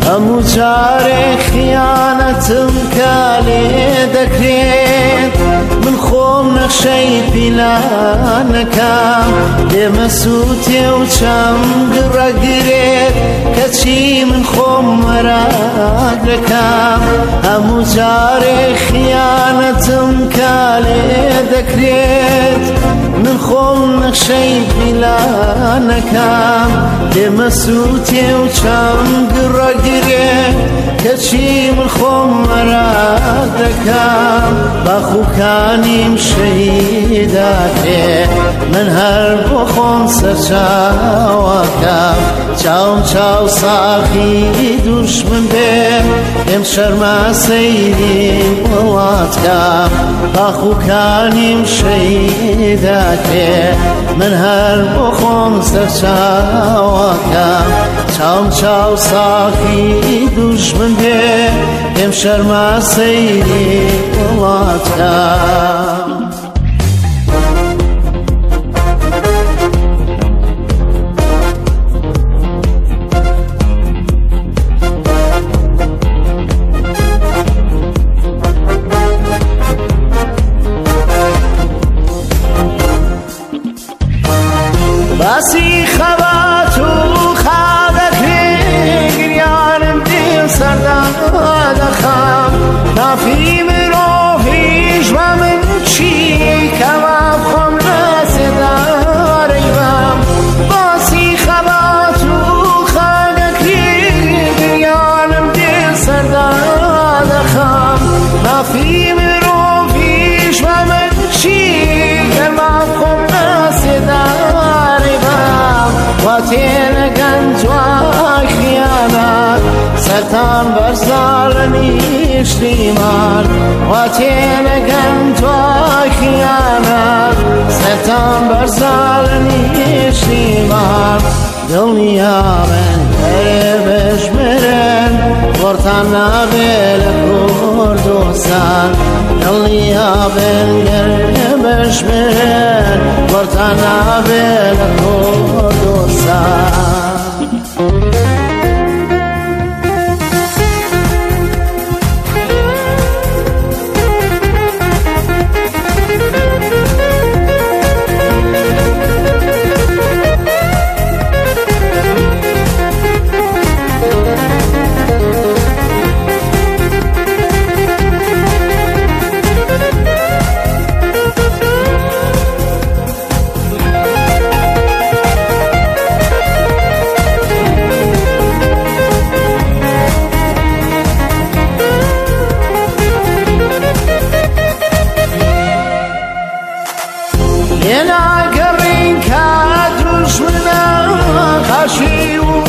هەموو جارێک خیانەتم کە لێ دەکرێت من خۆم نەخشەی پیلانەکەم لێمە سووتێ و چەم گڕەگرێت کەچی من خۆم وەراگرەکەم هەموو جارێک خیانەتم کە لێ دەکرێت من خۆم نەخشەی پیلانەکەم لێمە سووتێ و چەم گڕەگرێت کەچی من خۆم وەراگرەکەم باخوکانیم شەهیداکرێ من هەر بۆ خۆم سەرچاوەکەم چاوم چاو ساخی دوشمن بێ ئێم شەرمە سەیری وڵاتکەم باخوکانیم شەهیداکرێ من هەر بۆ خۆم سەرچاوەکەم چاوم چاو ساخی دوشمن بێ ئێم شەرمە سەیری وڵاتکەم باسی خەبات و خاوەکێ گریانم دێ سەردا دەخەم نافی مرۆڤیش بە من چی کەوا خۆم لەسێدارەیبم باسی خەبات و خاوەکێ گریانم دێ سەردا دەخەم نافی مرۆڤیش بە من چی کەوا خۆم لەسێدارەیبم واتێنەگەن توای خیانەت سەرتان بەرزاڵ نیشتیمان واتێنەگەن توای خیانەت سەرتان بەرزاڵ نیشتیمان دڵنیا من هەرێ بەژمێرن وەرتان نابێ لە کوردستان دڵنیا من هەرێ بەژمێرن وەرتان نابێ لە کوردستان لێناگەڕین کە دوژمنە خەشی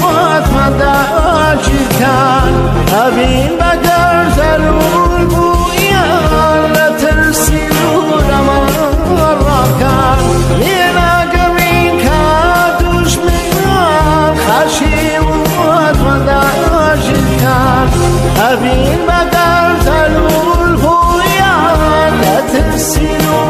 وڵاتمەنداگیرکان هەبین بەگەر زەرور بوویان لە ترسی دوورەمەڕاکان لێناگەڕین کە دوژمنە خەشی وڵاتمەنداگیرکان هەبین بەگەر زەرور بوویان لە ترسی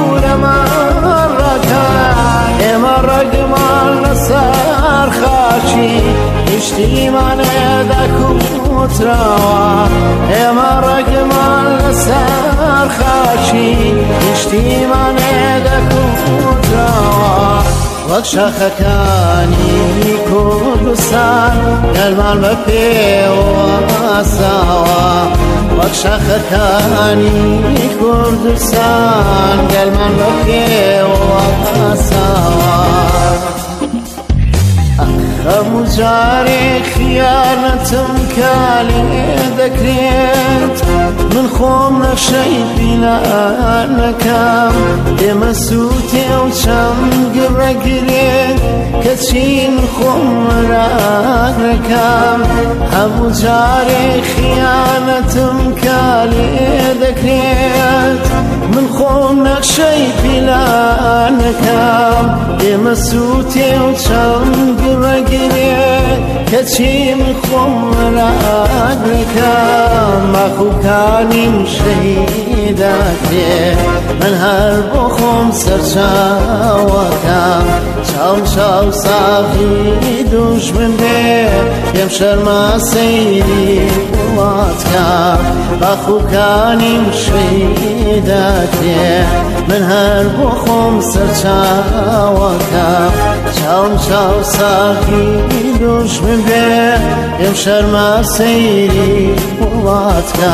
دوورەمەڕاکان ئێمە ڕێگمان لەسەر خاچی نیشتیمانێ دەکوتراوە ئێمە ڕێگمان لەسەر خاچی نیشتیمانێ دەکوتراوە وەک شاخەکانی کوردستان گەلمان بە پێوە ساوە وەک شاخەکانی کوردستان گەلمان بە پێوە ساوە هەموو جارێک خیانەتم کە لێ دەکرێت من خۆم نەخشەی پیلانەکەم ئێمە سووتێ و چەم گڕەگرێت کەچی من خۆم وەراگرەکەم هەموو جارێک خیانەتم کە لێ دەکرێت من خۆم نەخشەی پیلانەکەم ئێمە سووتێ و چەم گڕەگرێت کەچی من خۆم وەراگرەکەم باخوکە كاني شهيداتي من هربخم سرچاوكم شام شاو صافي دوش من بيه يمشر ما سيري واتكم بخو كاني شهيداتي من هربخم سرچاوكم شام شاو صافي دوش من بيه يمشر ما سيري واتكم